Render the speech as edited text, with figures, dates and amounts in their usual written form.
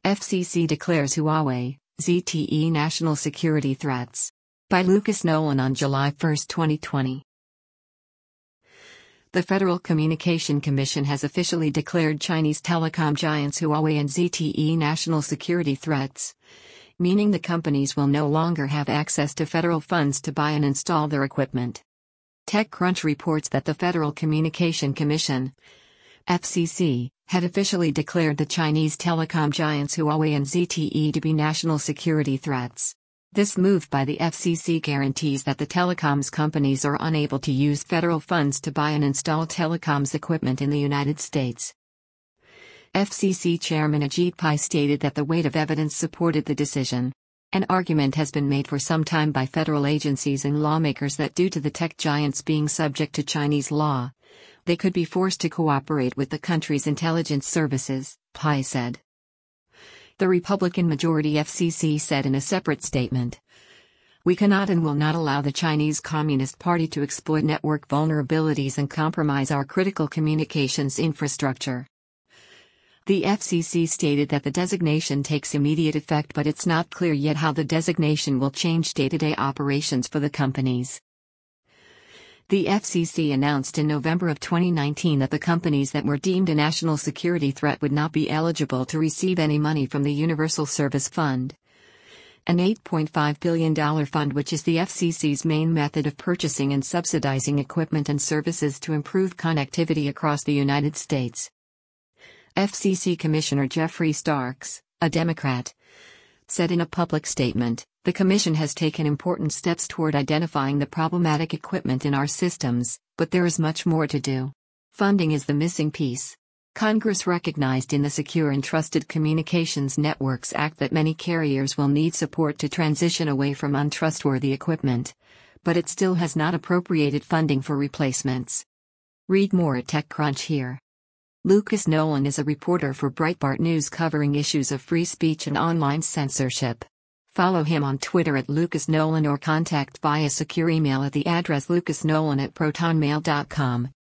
FCC declares Huawei, ZTE national security threats. By Lucas Nolan on July 1, 2020. The Federal Communication Commission has officially declared Chinese telecom giants Huawei and ZTE national security threats, meaning the companies will no longer have access to federal funds to buy and install their equipment. TechCrunch reports that the Federal Communication Commission, FCC, had officially declared the Chinese telecom giants Huawei and ZTE to be national security threats. This move by the FCC guarantees that the telecoms companies are unable to use federal funds to buy and install telecoms equipment in the United States. FCC Chairman Ajit Pai stated that the weight of evidence supported the decision. An argument has been made for some time by federal agencies and lawmakers that due to the tech giants being subject to Chinese law, they could be forced to cooperate with the country's intelligence services, Pai said. The Republican-majority FCC said in a separate statement, "We cannot and will not allow the Chinese Communist Party to exploit network vulnerabilities and compromise our critical communications infrastructure." The FCC stated that the designation takes immediate effect, but it's not clear yet how the designation will change day-to-day operations for the companies. The FCC announced in November of 2019 that the companies that were deemed a national security threat would not be eligible to receive any money from the Universal Service Fund, an $8.5 billion fund which is the FCC's main method of purchasing and subsidizing equipment and services to improve connectivity across the United States. FCC Commissioner Jeffrey Starks, a Democrat, said in a public statement, "The Commission has taken important steps toward identifying the problematic equipment in our systems, but there is much more to do. Funding is the missing piece." Congress recognized in the Secure and Trusted Communications Networks Act that many carriers will need support to transition away from untrustworthy equipment, but it still has not appropriated funding for replacements. Read more at TechCrunch here. Lucas Nolan is a reporter for Breitbart News covering issues of free speech and online censorship. Follow him on Twitter at Lucas Nolan or contact via secure email at the address lucasnolan@protonmail.com.